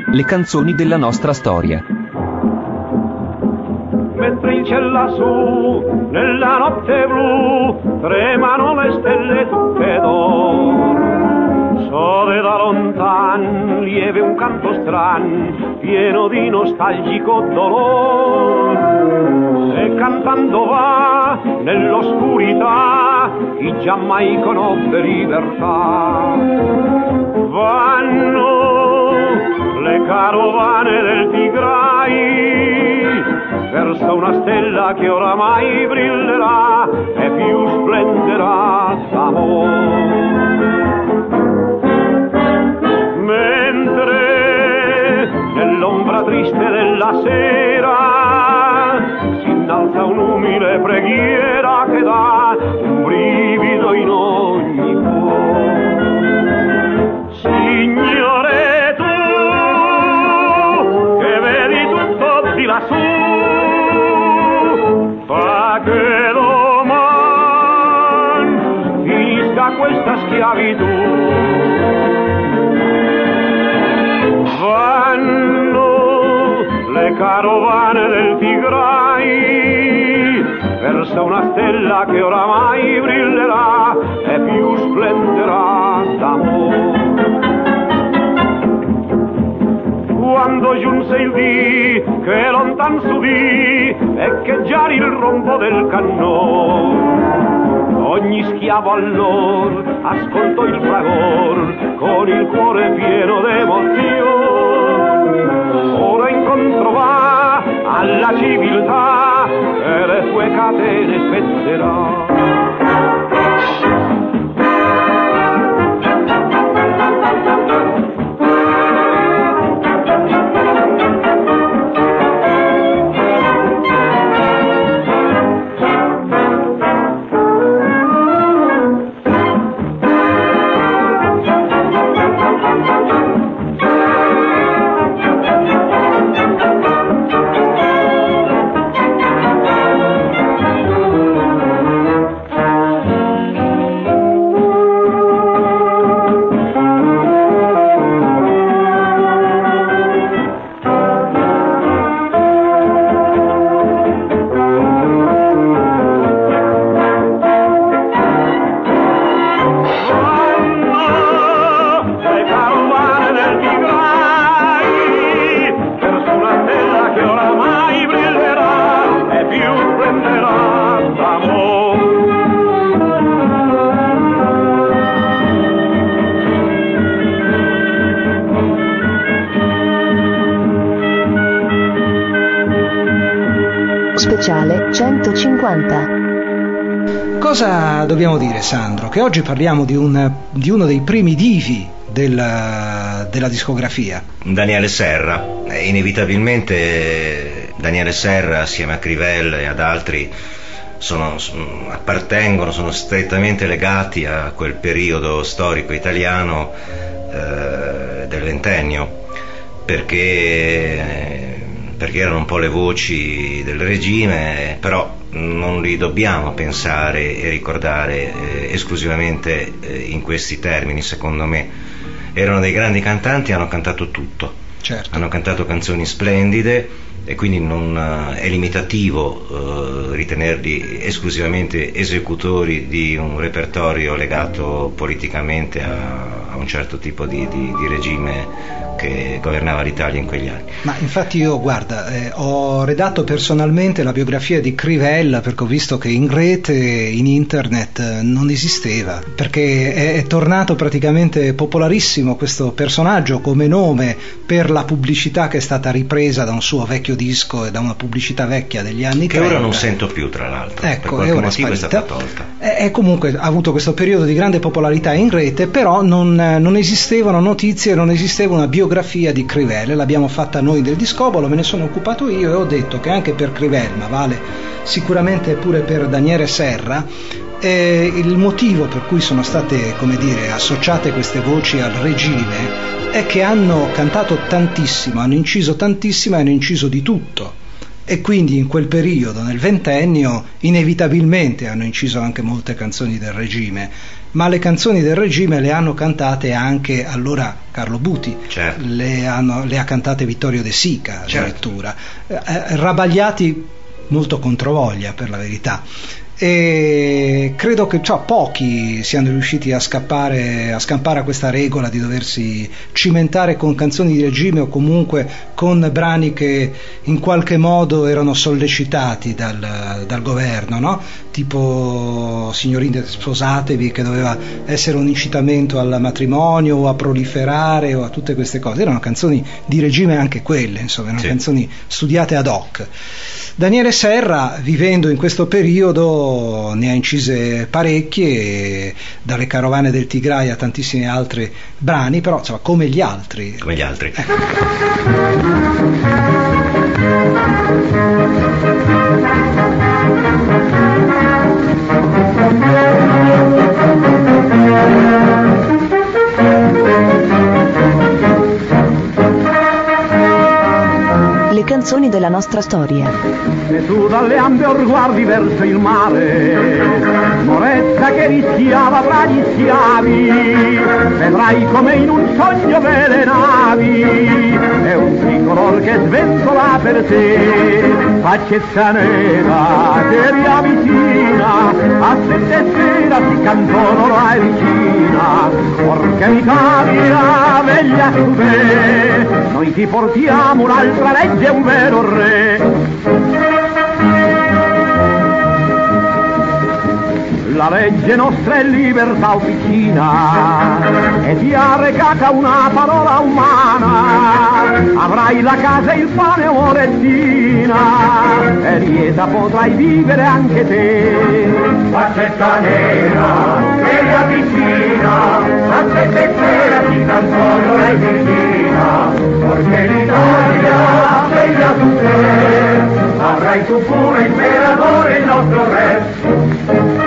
le canzoni della nostra storia. Mentre il cielo lassù, nella notte blu, tremano le stelle tutte d'oro. Sode da lontan, lieve un canto stran, pieno di nostalgico dolore. E cantando va nell'oscurità chi giammai conobbe libertà. Vanno le carovane del Tigray verso una stella che oramai brillerà e più splenderà d'amore. Mentre nell'ombra triste della sera si innalza un'umile preghiera che dà un brivido in ogni cuore. Signore, tu che vedi tutto di lassù, fa che domani finisca questa schiavitù. Vanno le carovane del Tigray verso una stella che oramai brillerà e più splenderà d'amore. Quando giunse il dì che lontan s'udì echeggiare il rombo del cannone, ogni schiavo allor ascoltò il fragor con il cuore pieno d'emozione. Ora incontro va alla civiltà e le sue catene spezzerà. Speciale 150. Cosa dobbiamo dire, Sandro? Che oggi parliamo di uno dei primi divi della discografia. Daniele Serra. Inevitabilmente Daniele Serra, assieme a Crivel e ad altri, sono strettamente legati a quel periodo storico italiano del ventennio, perché erano un po' le voci del regime, però non li dobbiamo pensare e ricordare esclusivamente in questi termini. Secondo me erano dei grandi cantanti, hanno cantato tutto, certo. Hanno cantato canzoni splendide e quindi non è limitativo ritenerli esclusivamente esecutori di un repertorio legato politicamente a un certo tipo di regime che governava l'Italia in quegli anni. Ma infatti io, guarda, ho redatto personalmente la biografia di Crivel, perché ho visto che in rete, in internet non esisteva, perché è tornato praticamente popolarissimo questo personaggio come nome per la pubblicità che è stata ripresa da un suo vecchio disco e da una pubblicità vecchia degli anni 30. Che ora non sento più, tra l'altro, ecco, per qualche motivo è stata tolta. E comunque ha avuto questo periodo di grande popolarità in rete, però non esistevano notizie, non esisteva una biografia di Crivel. L'abbiamo fatta noi del Discobolo, me ne sono occupato io e ho detto che anche per Crivel, ma vale sicuramente pure per Daniele Serra, il motivo per cui sono state, come dire, associate queste voci al regime è che hanno cantato tantissimo, hanno inciso tantissimo e hanno inciso di tutto. E quindi in quel periodo, nel ventennio, inevitabilmente hanno inciso anche molte canzoni del regime, ma le canzoni del regime le hanno cantate anche, allora Carlo Buti, certo. le ha cantate Vittorio De Sica addirittura, Rabagliati molto controvoglia per la verità, e credo che pochi siano riusciti a scampare a questa regola di doversi cimentare con canzoni di regime o comunque con brani che in qualche modo erano sollecitati dal governo, no? Tipo Signorine sposatevi, che doveva essere un incitamento al matrimonio o a proliferare o a tutte queste cose. Erano canzoni di regime anche quelle, insomma, erano canzoni studiate ad hoc. Daniele Serra, vivendo in questo periodo, ne ha incise parecchie, dalle Carovane del Tigray a tantissimi altri brani, però insomma, come gli altri. Le canzoni della nostra storia. Se tu dalle ambe or guardi verso il mare, moretta che rischiava tra gli schiavi, vedrai come in un sogno vele navi, è un tricolor che sventola per te, faccetta nera che riavvicina, a sette sera si cantò l'ora e vicina, porca Italia, veglia su te, noi ti portiamo un'altra legge, un vero re. La legge nostra è libertà officina e ti ha recata una parola umana, avrai la casa e il pane o morettina e lieta potrai vivere anche te. Faccetta nera che ti avvicina, a sette sera ti cantò l'ora e vicina, perché l'Italia veglia su te, avrai tu pure imperatore il nostro re.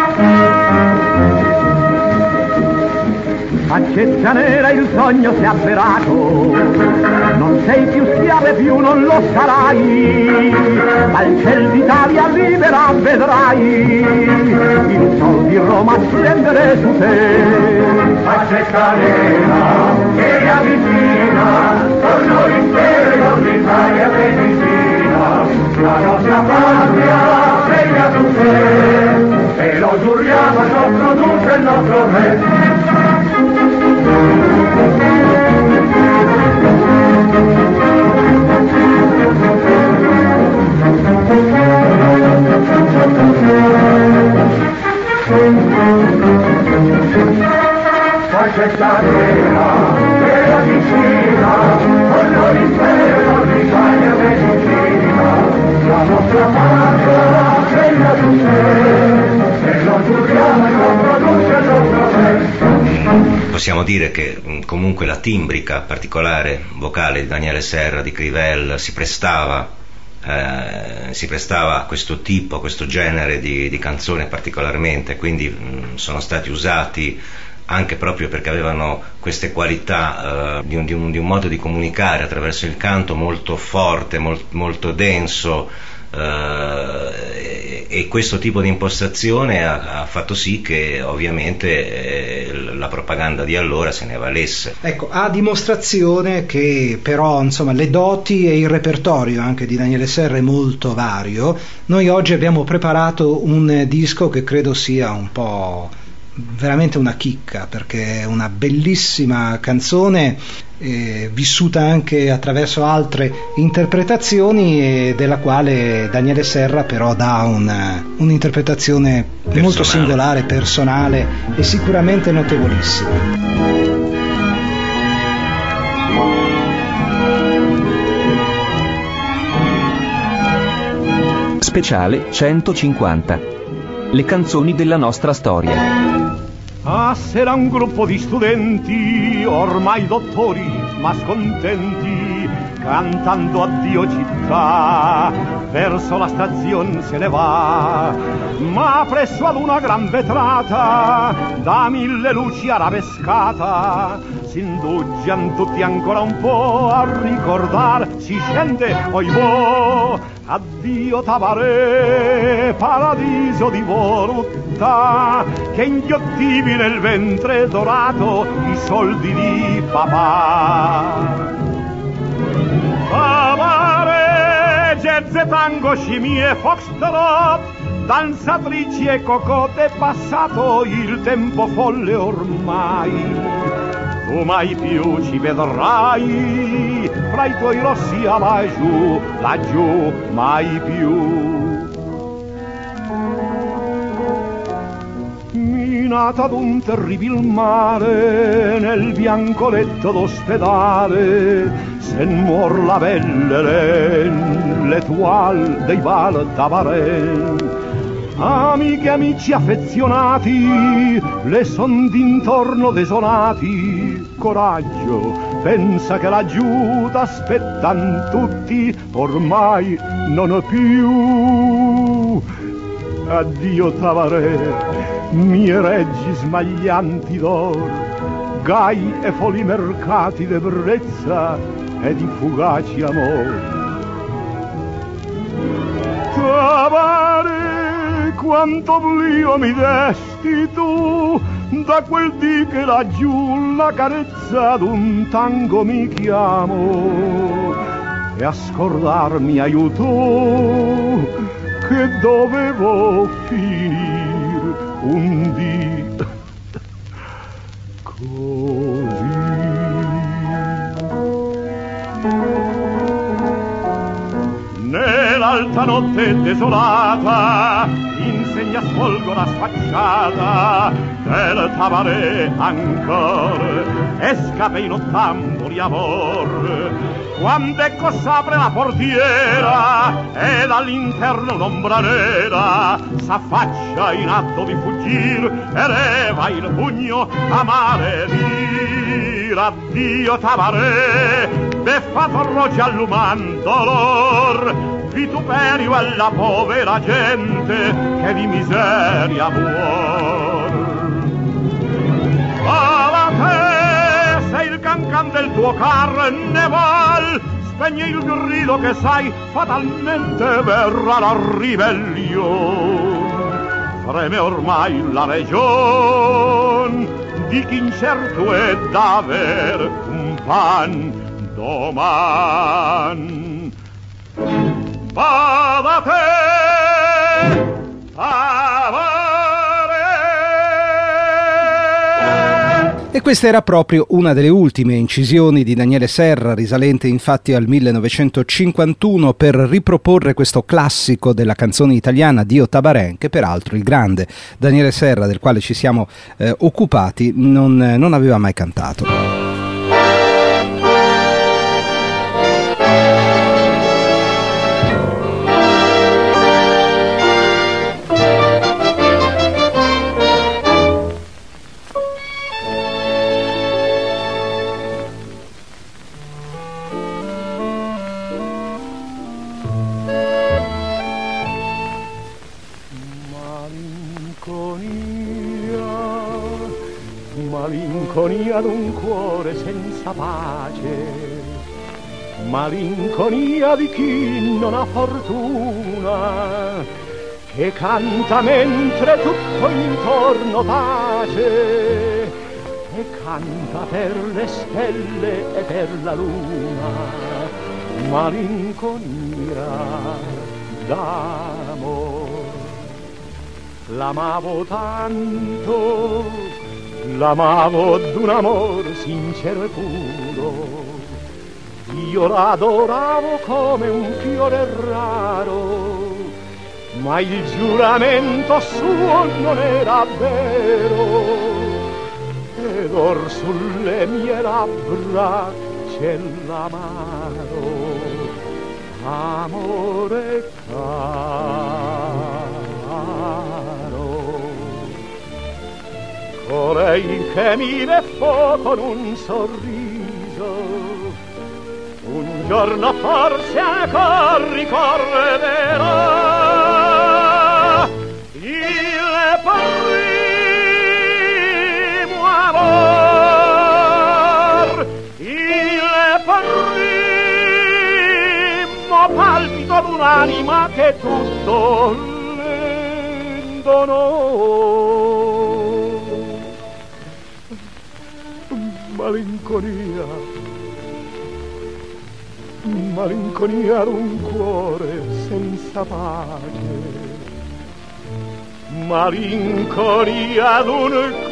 Faccetta nera, il sogno si è avverato, non sei più schiave, più non lo sarai, dal ciel d'Italia libera vedrai, il sol di Roma splendere su te. Faccetta nera che ti avvicina, con noi intero l'Italia che vicina, la nostra patria veglia su te, e lo giuriamo al nostro duce e il nostro re. Faccetta nera che la vicina, con noi intero l'Italia che vicina, la nostra patria veglia su te, e lo giuriamo il nostro duce e il nostro re. Possiamo dire che comunque la timbrica particolare vocale di Daniele Serra, di Crivel, si prestava a questo tipo, a questo genere di canzone particolarmente, quindi sono stati usati anche proprio perché avevano queste qualità di un modo di comunicare attraverso il canto molto forte, molto denso, e questo tipo di impostazione ha fatto sì che ovviamente la propaganda di allora se ne valesse. Ecco, a dimostrazione che però insomma le doti e il repertorio anche di Daniele Serra è molto vario, noi oggi abbiamo preparato un disco che credo sia un po' veramente una chicca, perché è una bellissima canzone vissuta anche attraverso altre interpretazioni, e della quale Daniele Serra però dà un'interpretazione molto singolare, personale e sicuramente notevolissima. Speciale 150. Le canzoni della nostra storia. Ah, s'era un gruppo di studenti, ormai dottori ma scontenti, cantando addio città, verso la stazione se ne va, ma presso ad una gran vetrata, da 1000 luci arabescata, si indugian tutti ancora un po' a ricordar, si scende, oibò, addio Tabaré, paradiso di voluttà, che inghiottivi nel ventre dorato i soldi di papà. Tabaré, jazz e tango, scimmie, foxtrot, danzatrici e cocotte, è passato il tempo folle ormai. Tu mai più ci vedrai fra i tuoi rossi a laggiù, mai più. Minata ad un terribil mare, nel bianco letto d'ospedale, se muor la belle l'etoile dei Val Tabaré. Amiche e amici affezionati, le son d'intorno desolati. Coraggio, pensa che laggiù t'aspettan tutti, ormai non ho più. Addio Tabaré, mie reggi smaglianti d'or, gai e foli mercati d'ebbrezza e di fugaci amor. Tabaré, quanto oblio mi desti tu, da quel dì che laggiù la carezza d'un tango mi chiamo, e a scordarmi aiutò che dovevo finir un dì così. Nell'alta notte desolata, insegna sfolgo la sfacciata del Tabaré ancor, e scappa in ottamboli amor. Quando ecco s'apre la portiera e dall'interno un'ombra nera s'affaccia in atto di fuggir e leva il pugno a maledire. Addio Tabaré, beffato roggio all'uman dolor, vituperio alla povera gente che di miseria muor. Alla te, se il cancan del tuo carneval spegne il grido che sai fatalmente verrà la ribellione. Freme ormai la region di chi incerto è d'aver un pan doman. Va da te, E questa era proprio una delle ultime incisioni di Daniele Serra, risalente infatti al 1951, per riproporre questo classico della canzone italiana Dio Tabaré, che peraltro il grande Daniele Serra, del quale ci siamo occupati, non aveva mai cantato. Malinconia d'un cuore senza pace, malinconia di chi non ha fortuna, che canta mentre tutto intorno tace, e canta per le stelle e per la luna. Malinconia d'amor, l'amavo tanto, l'amavo d'un amor sincero e puro, io l'adoravo come un fiore raro, ma il giuramento suo non era vero, ed or sulle mie labbra c'è l'amaro amore caro. Colei che mi beffò con un sorriso, un giorno forse ancora ricorderà il primo amor, il primo palpito d'un'anima che tutto le donò. Malinconia, malinconia d'un cuore senza pace, malinconia d'un